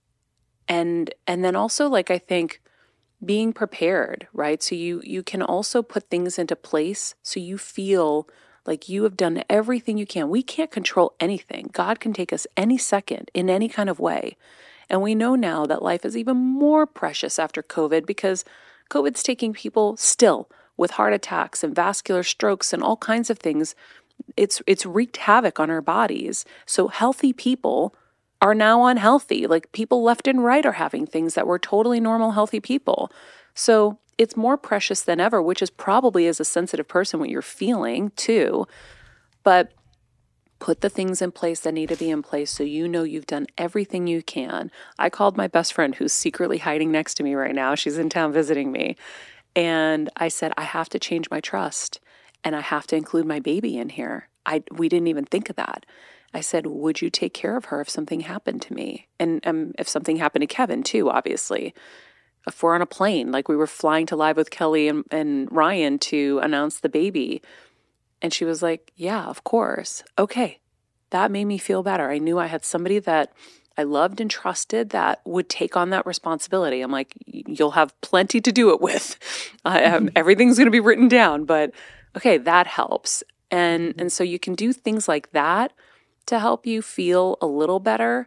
then also, like, I think being prepared, right? So you can also put things into place so you feel like you have done everything you can. We can't control anything. God can take us any second in any kind of way. And we know now that life is even more precious after COVID because COVID's taking people still with heart attacks and vascular strokes and all kinds of things. It's wreaked havoc on our bodies. So healthy people are now unhealthy. Like, people left and right are having things that were totally normal, healthy people. So it's more precious than ever, which is probably, as a sensitive person, what you're feeling too. But put the things in place that need to be in place so you know you've done everything you can. I called my best friend who's secretly hiding next to me right now. She's in town visiting me. And I said, I have to change my trust and I have to include my baby in here. We didn't even think of that. I said, would you take care of her if something happened to me? And if something happened to Kevin too, obviously. If we're on a plane, like we were flying to Live with Kelly and Ryan to announce the baby. And she was like, yeah, of course. Okay. That made me feel better. I knew I had somebody that I loved and trusted that would take on that responsibility. I'm like, you'll have plenty to do it with. Everything's going to be written down, but okay, that helps. And so you can do things like that to help you feel a little better.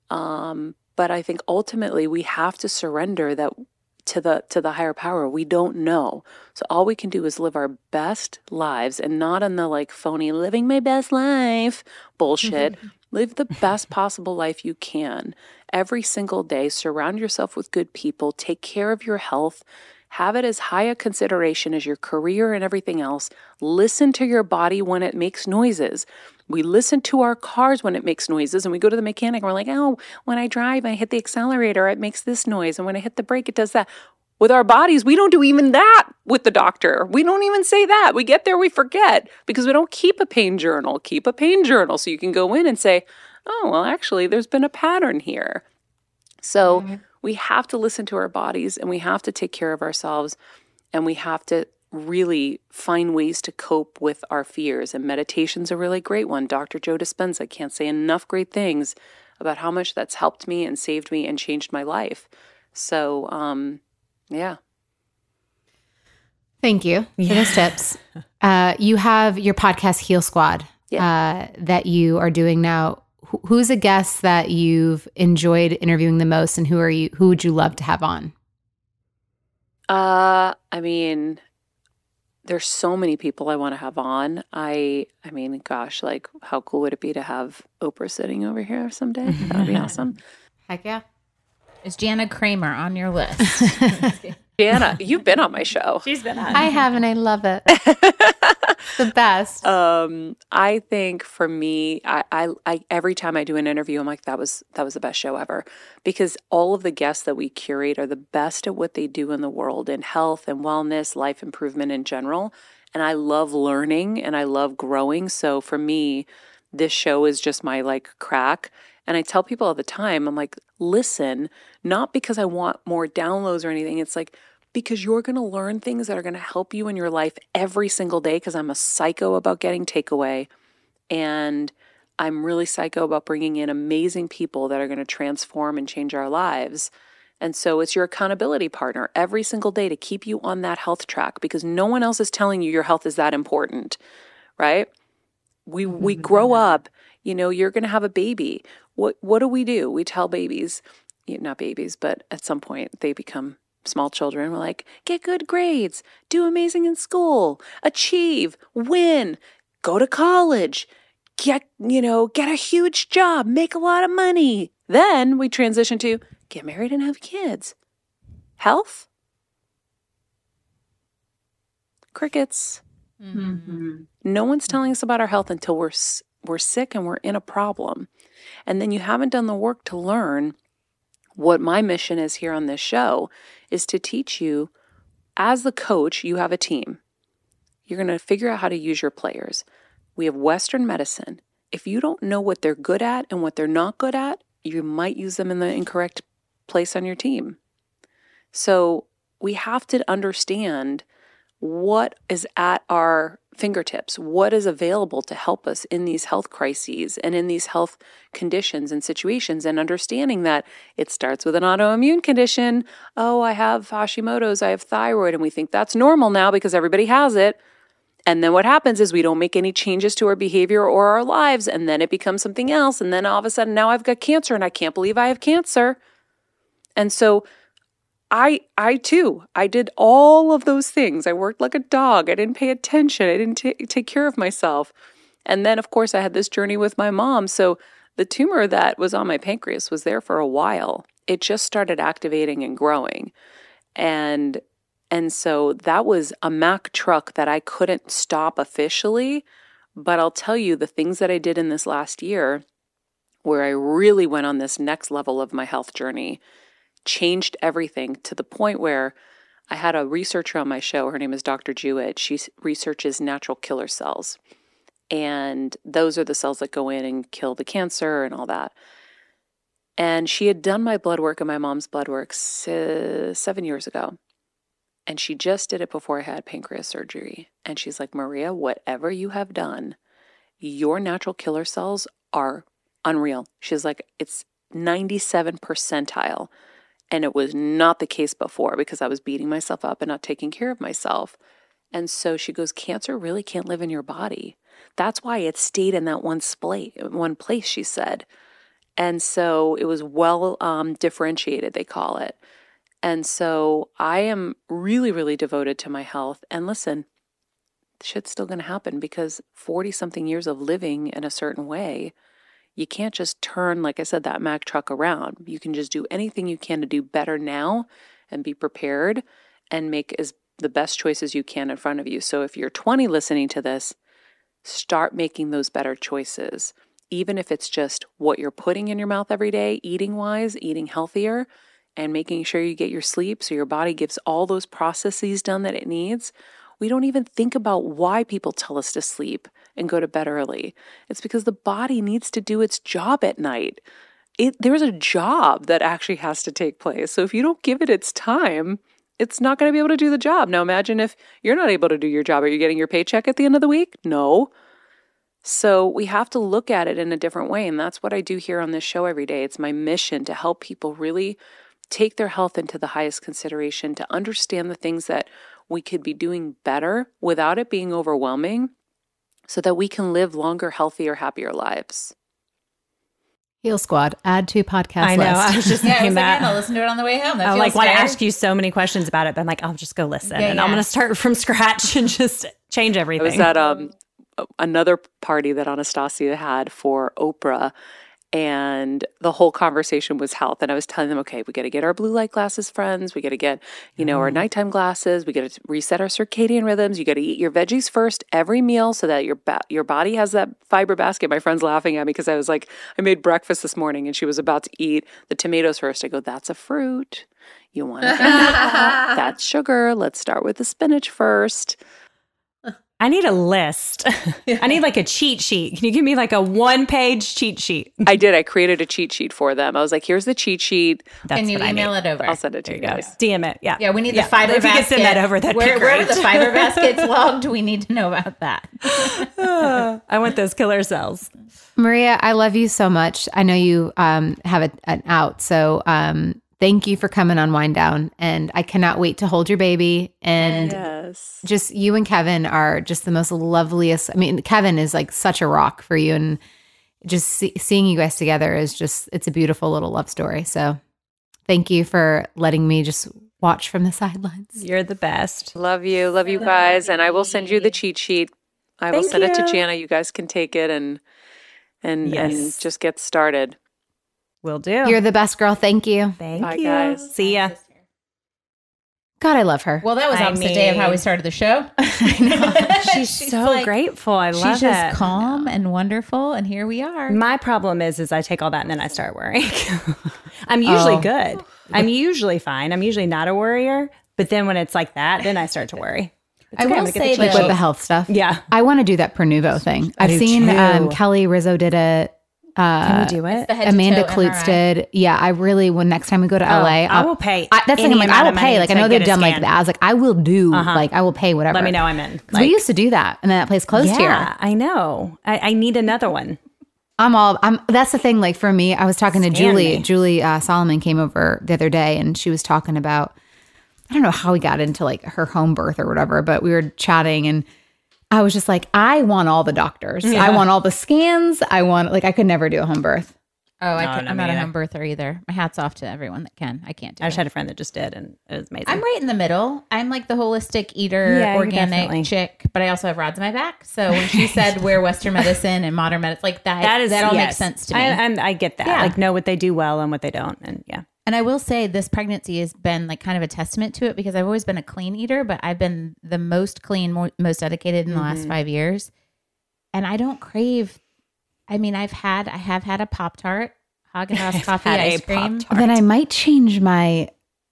But I think ultimately we have to surrender that to the higher power. We don't know. So all we can do is live our best lives and not in the like phony living my best life bullshit. Live the best possible life you can every single day. Surround yourself with good people. Take care of your health. Have it as high a consideration as your career and everything else. Listen to your body when it makes noises. We listen to our cars when it makes noises, and we go to the mechanic and we're like, oh, when I drive, I hit the accelerator, it makes this noise. And when I hit the brake, it does that. With our bodies, we don't do even that with the doctor. We don't even say that. We get there, we forget because we don't keep a pain journal. Keep a pain journal so you can go in and say, oh, well, actually, there's been a pattern here. So we have to listen to our bodies and we have to take care of ourselves and we have to really find ways to cope with our fears. And meditation's a really great one. Dr. Joe Dispenza can't say enough great things about how much that's helped me and saved me and changed my life. So, yeah. Thank you for those tips. You have your podcast Heal Squad that you are doing now. Who's a guest that you've enjoyed interviewing the most, and who would you love to have on? I mean, there's so many people I want to have on. I mean, gosh, like how cool would it be to have Oprah sitting over here someday? That would be awesome. Heck yeah. Is Jana Kramer on your list? Jana, you've been on my show. She's been on. I have, and I love it. The best. I think for me, I every time I do an interview, I'm like, that was the best show ever, because all of the guests that we curate are the best at what they do in the world, in health and wellness, life improvement in general. And I love learning and I love growing. So for me, this show is just my like crack. And I tell people all the time, I'm like, listen, not because I want more downloads or anything. It's like, because you're going to learn things that are going to help you in your life every single day, because I'm a psycho about getting takeaway. And I'm really psycho about bringing in amazing people that are going to transform and change our lives. And so it's your accountability partner every single day to keep you on that health track, because no one else is telling you your health is that important, right? We grow up, you know, you're going to have a baby. What do? We tell babies, not babies, but at some point they become small children. We're like, get good grades, do amazing in school, achieve, win, go to college, get a huge job, make a lot of money. Then we transition to get married and have kids. Health? Crickets. Mm-hmm. No one's telling us about our health until we're sick and we're in a problem. And then you haven't done the work to learn what my mission is here on this show is to teach you, as the coach, you have a team. You're going to figure out how to use your players. We have Western medicine. If you don't know what they're good at and what they're not good at, you might use them in the incorrect place on your team. So we have to understand what is at our fingertips, what is available to help us in these health crises and in these health conditions and situations, and understanding that it starts with an autoimmune condition. Oh, I have Hashimoto's, I have thyroid, and we think that's normal now because everybody has it. And then what happens is we don't make any changes to our behavior or our lives, and then it becomes something else. And then all of a sudden now I've got cancer and I can't believe I have cancer. And so I too did all of those things. I worked like a dog. I didn't pay attention. I didn't take care of myself. And then, of course, I had this journey with my mom. So the tumor that was on my pancreas was there for a while. It just started activating and growing. And so that was a Mack truck that I couldn't stop officially. But I'll tell you, the things that I did in this last year, where I really went on this next level of my health journey, changed everything, to the point where I had a researcher on my show. Her name is Dr. Jewett. She researches natural killer cells. And those are the cells that go in and kill the cancer and all that. And she had done my blood work and my mom's blood work 7 years ago. And she just did it before I had pancreas surgery. And she's like, Maria, whatever you have done, your natural killer cells are unreal. She's like, it's 97 percentile. And it was not the case before, because I was beating myself up and not taking care of myself. And so she goes, cancer really can't live in your body. That's why it stayed in that one place, she said. And so it was well differentiated, they call it. And so I am really, really devoted to my health. And listen, shit's still going to happen, because 40-something years of living in a certain way, you can't just turn, like I said, that Mack truck around. You can just do anything you can to do better now and be prepared and make the best choices you can in front of you. So if you're 20 listening to this, start making those better choices. Even if it's just what you're putting in your mouth every day, eating-wise, eating healthier, and making sure you get your sleep so your body gets all those processes done that it needs. We don't even think about why people tell us to sleep and go to bed early. It's because the body needs to do its job at night. There's a job that actually has to take place. So if you don't give it its time, it's not going to be able to do the job. Now imagine if you're not able to do your job. Are you getting your paycheck at the end of the week? No. So we have to look at it in a different way. And that's what I do here on this show every day. It's my mission to help people really take their health into the highest consideration, to understand the things that we could be doing better without it being overwhelming, so that we can live longer, healthier, happier lives. Heal Squad, add to podcast I know. list. I was just Yeah, I thinking was like, that. I'll listen to it on the way home. That I feels want to fair. ask you so many questions about it, but I'm like, I'll just go listen, Yeah, and I'm yeah. going to start from scratch and just change I everything. was at another party that Anastasia had for Oprah, and the whole conversation was health. And I was telling them, okay, we got to get our blue light glasses, friends. We got to get, our nighttime glasses. We got to reset our circadian rhythms. You got to eat your veggies first every meal so that your body has that fiber basket. My friend's laughing at me because I was like, I made breakfast this morning and she was about to eat the tomatoes first. I go, that's a fruit. You want to that's sugar. Let's start with the spinach first. I need a list. I need like a cheat sheet. Can you give me like a 1-page cheat sheet? I did. I created a cheat sheet for them. I was like, here's the cheat sheet. That's Can you what I email need. it over? I'll send it to you guys. DM it. Yeah. Yeah, we need the fiber if basket. you could send that over, that'd be Where great. are the fiber baskets logged? We need to know about that. I want those killer cells. Maria, I love you so much. I know you have an out, so thank you for coming on Wind Down, and I cannot wait to hold your baby. And Yes. just you and Kevin are just the most loveliest. I mean, Kevin is like such a rock for you, and just seeing you guys together is it's a beautiful little love story. So thank you for letting me just watch from the sidelines. You're the best. Love you guys. And I will send you the cheat sheet. I will Thank send it to you. Jana. You guys can take it and Yes. just get started. Will do. You're the best girl. Thank you. Thank Bye, you. guys. See ya. God, I love her. Well, that was I opposite day of how we mean- started the show. She's so like- grateful. I love She's just it. calm and wonderful, and here we are. My problem is I take all that and then I start worrying. I'm usually good. I'm usually fine. I'm usually not a worrier. But then when it's like that, then I start to worry. It's I okay, I'm will gonna get say the cheat Like though- with the health stuff. Yeah. I want to do that Pernuvo thing. I've do seen too. Kelly Rizzo did it. Can we do it? The head to Amanda toe Klutz MRI. did. Yeah, I really, when next time we go to LA, I will pay that's the thing. I'm any like, I amount will of money pay. Like, I to know they've get a done like scan. that. I was like, I will do, like, I will pay whatever. Let me know I'm in. 'Cause we used to do that. And then that place closed yeah, here. I know. I need another one. That's the thing. Like for me, I was talking to Scan Julie. me. Julie Solomon came over the other day and she was talking about, I don't know how we got into like her home birth or whatever, but we were chatting and I was just like, I want all the doctors. I want all the scans. I could never do a home birth. Oh, No, I'm me not a neither. home birther either. My hat's off to everyone that can. I can't do I it. just had a friend that just did, and it was amazing. I'm right in the middle. I'm like the holistic eater, Yeah, you're definitely. organic chick, but I also have rods in my back. So when she said we're Western medicine and modern medicine, like that all makes sense to me. I get that. Yeah. Like know what they do well and what they don't, and yeah. And I will say this pregnancy has been like kind of a testament to it because I've always been a clean eater, but I've been the most clean, most dedicated in the last 5 years. And I don't crave. I mean, I have had a Pop-Tart, Haagen-Dazs coffee, had a ice cream. Pop-Tart. Then I might change my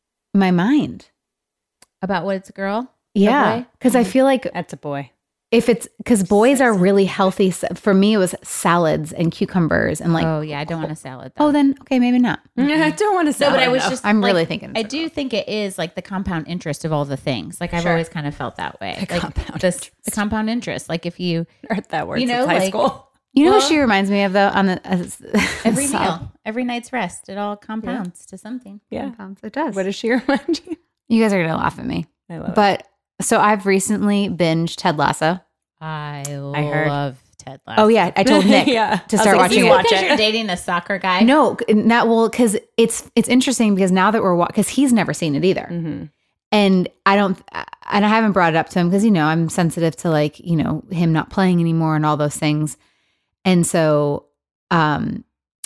mind. About what it's a girl? Yeah. boy? Because I feel like That's a boy. if it's because boys are really healthy. For me, it was salads and cucumbers and like, Oh yeah, I don't want a salad. Though. oh, then okay, maybe not. I don't want to say. No, but I was just. I'm like, really thinking it's I a do think it is like the compound interest of all the things. Like I've always kind of felt that way. Like compound the compound interest. Like if you heard that word You know, since high like- school. You know Well- who she reminds me of though? On the every meal, every night's rest, it all compounds to something. Yeah. it does. What does she remind you? You guys are gonna laugh at me, I love it. but so I've recently binged Ted Lasso. I heard. love Ted Lasso. Oh yeah, I told Nick Yeah. to I was start like, is he watching it. watch because it. you're dating a soccer guy. No, not well, because it's interesting because now that we're because he's never seen it either, and I haven't brought it up to him because I'm sensitive to like him not playing anymore and all those things, and so I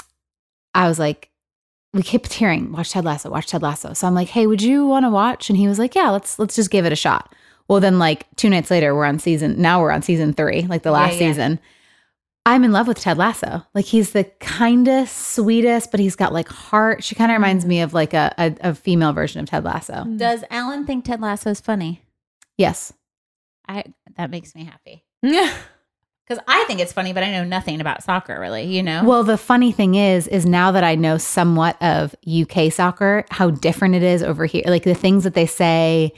was like, we kept hearing watch Ted Lasso, watch Ted Lasso. So I'm like, hey, would you want to watch? And he was like, yeah, let's just give it a shot. Well, then like 2 nights later, we're on season 3, like the last season. I'm in love with Ted Lasso. Like he's the kindest, sweetest, but he's got like heart. She kind of reminds me of like a female version of Ted Lasso. Does Alan think Ted Lasso is funny? Yes. That makes me happy Yeah. because I think it's funny, but I know nothing about soccer really. Well, the funny thing is now that I know somewhat of UK soccer, how different it is over here. Like the things that they say,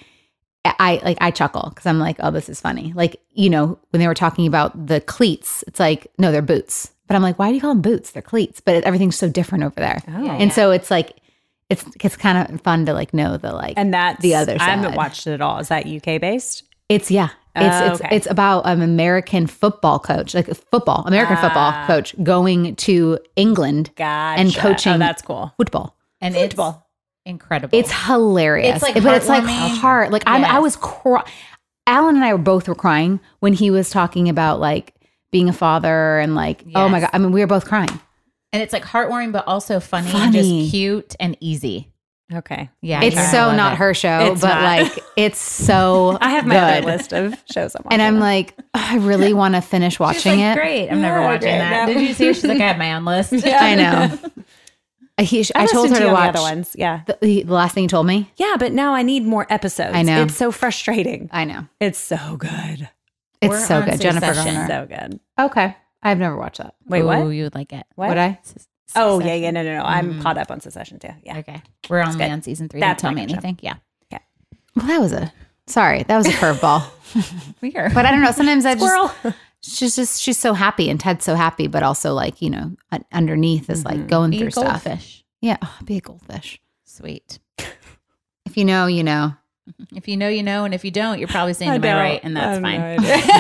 I chuckle because I'm like, oh, this is funny. Like, when they were talking about the cleats, it's like, no, they're boots. But I'm like, why do you call them boots? They're cleats. But everything's so different over there. And so it's like, it's kind of fun to like know the like And that's the other I haven't side. watched it at all. Is that UK based? It's It's about an American football coach, like American football coach going to England and coaching. Oh, that's cool. Football. And it's incredible. It's hilarious. It's like but it's like heartwarming. heart. Like I was Alan and I both were crying when he was talking about like being a father and like, oh my God. I mean, we were both crying. And it's like heartwarming, but also funny. And just cute and easy. Okay. Yeah. It's so not her show, but like it's so I have my other list of shows I'm watching. And I'm like, I really want to finish watching it. Great. I'm never watching that. Did you see her? She's like, I have my own list. I know. I told her to watch the other ones. Yeah. The last thing you told me. Yeah, but now I need more episodes. I know. It's so frustrating. I know. It's so good. It's so good. Jennifer Succession. Garner. So good. Okay. I've never watched that. Wait, what? You would like it. What? Would I? Oh, yeah. No. I'm caught up on Succession too. Yeah. Okay. We're only on season 3. That's Don't tell my me good show. anything. Yeah. Well, that was a curveball. Weird. But I don't know. Sometimes I Squirrel. she's so happy and Ted's so happy, but also like, you know, underneath is like going through stuff. Goldfish. Yeah. Oh, be a goldfish. Sweet. If you know, you know. If you know, you know. And if you don't, you're probably saying, am I right? And that's fine.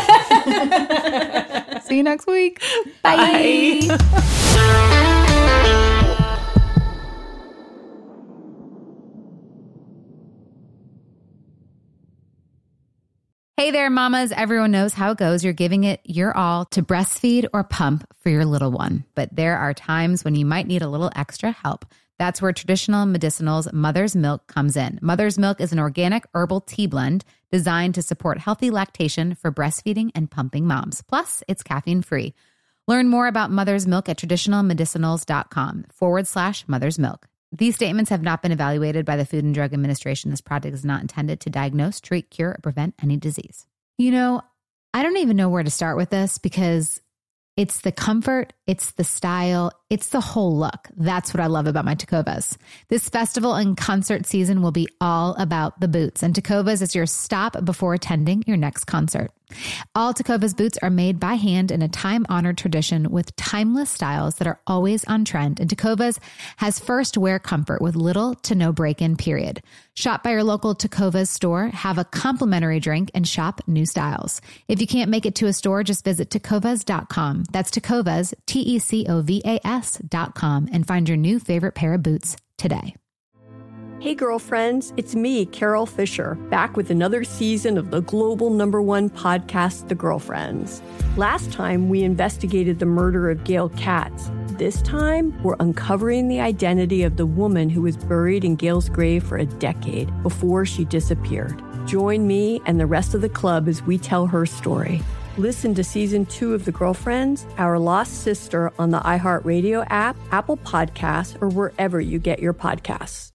See you next week. Bye. Hey there, mamas. Everyone knows how it goes. You're giving it your all to breastfeed or pump for your little one. But there are times when you might need a little extra help. That's where Traditional Medicinals Mother's Milk comes in. Mother's Milk is an organic herbal tea blend designed to support healthy lactation for breastfeeding and pumping moms. Plus, it's caffeine-free. Learn more about Mother's Milk at traditionalmedicinals.com/Mother's Milk. These statements have not been evaluated by the Food and Drug Administration. This product is not intended to diagnose, treat, cure, or prevent any disease. You know, I don't even know where to start with this because it's the comfort, it's the style, it's the whole look. That's what I love about my Tecovas. This festival and concert season will be all about the boots, and Tecovas is your stop before attending your next concert. All Tecovas boots are made by hand in a time-honored tradition with timeless styles that are always on trend. And Tecovas has first wear comfort with little to no break-in period. Shop by your local Tecovas store, have a complimentary drink, and shop new styles. If you can't make it to a store, just visit tecovas.com. That's Tecovas, TECOVAS.com, and find your new favorite pair of boots today. Hey girlfriends, it's me, Carol Fisher, back with another season of the global #1 podcast, The Girlfriends. Last time, we investigated the murder of Gail Katz. This time, we're uncovering the identity of the woman who was buried in Gail's grave for a decade before she disappeared. Join me and the rest of the club as we tell her story. Listen to Season 2 of The Girlfriends, Our Lost Sister on the iHeartRadio app, Apple Podcasts, or wherever you get your podcasts.